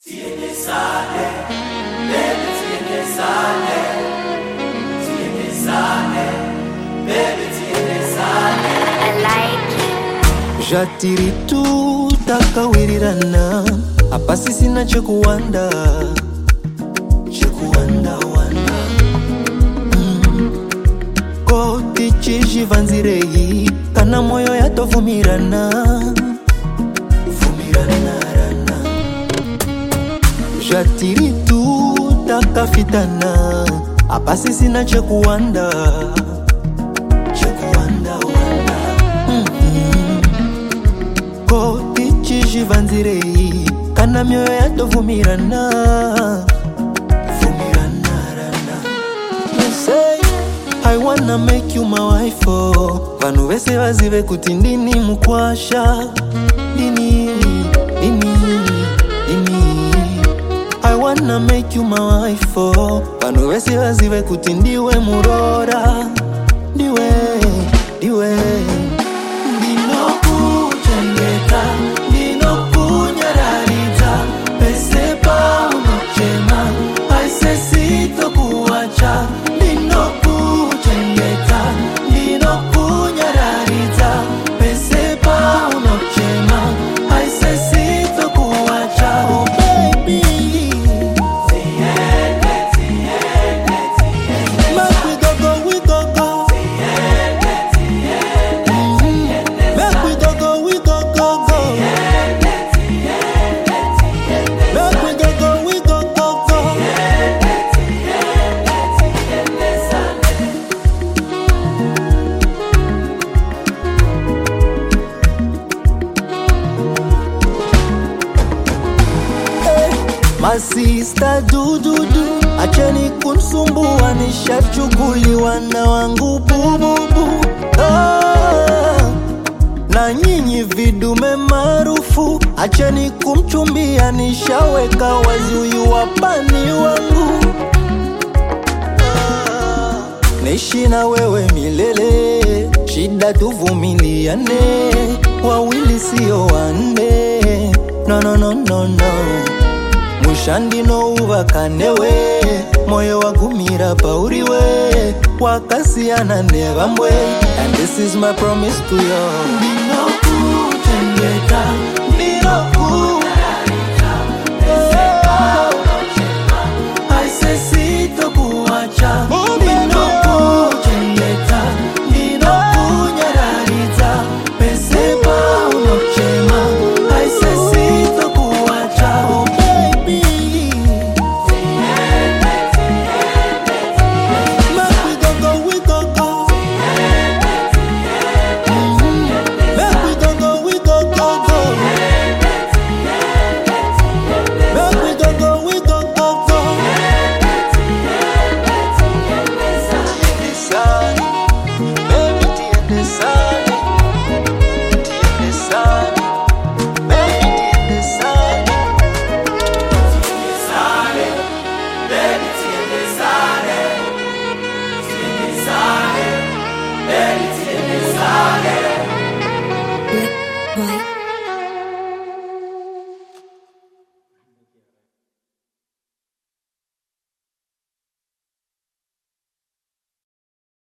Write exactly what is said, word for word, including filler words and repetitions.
Tiene sale, baby, tiene sale. Tiene sale, baby, tiene sale. I like it. Jatiri tu takawirirana apa sisi na chekuwanda chekuwanda wanda mm. Koti chijivanzireyi kana moyo yatovumirana vumirana rana. Jatiri tu takafitana apa sisi na chekuwanda chekuwanda wanda mm-hmm. Koti chijivanzireyi kana mioyo yatovumirana vumirana rana. You say I wanna make you my wife, oh. Vanu vese vazive kuti ndini mukwasha Dini, dini, dini I wanna make you my wife, oh. Vanu vese vazive kuti ndiwe murora Ndiwe, ndiwe Ndino kuchengeta Ndino kunyararita Pese pa unochema Aise sito kuwacha Ndino kuchengeta Ndino kunyararita Pese pa unochema Aise sito kuwacha. Oh baby, Tiene, tiene, tiene. make we go go, we go go. Tiene, tiene, tiene. Make we go go, we go go go. Tiene, tiene, tiene. Make we go go, we go go go. Tiene, tiene, tiene sale. Masista dududu, acheni kunsumbua, nishachukuliwa na wangu bububu. Ah, na nyinyi vidume maarufu, acheni kumchumbia, nishaweka wazi huyu wapani wangu. Ah, naishi na wewe milele, shida tuvumiliane, wawili sio wanne. No, no, no, no, no. Mushandi uvakanewe, moyo wagumira pauriwe, wakasiana nevambwe. And this is my promise to you.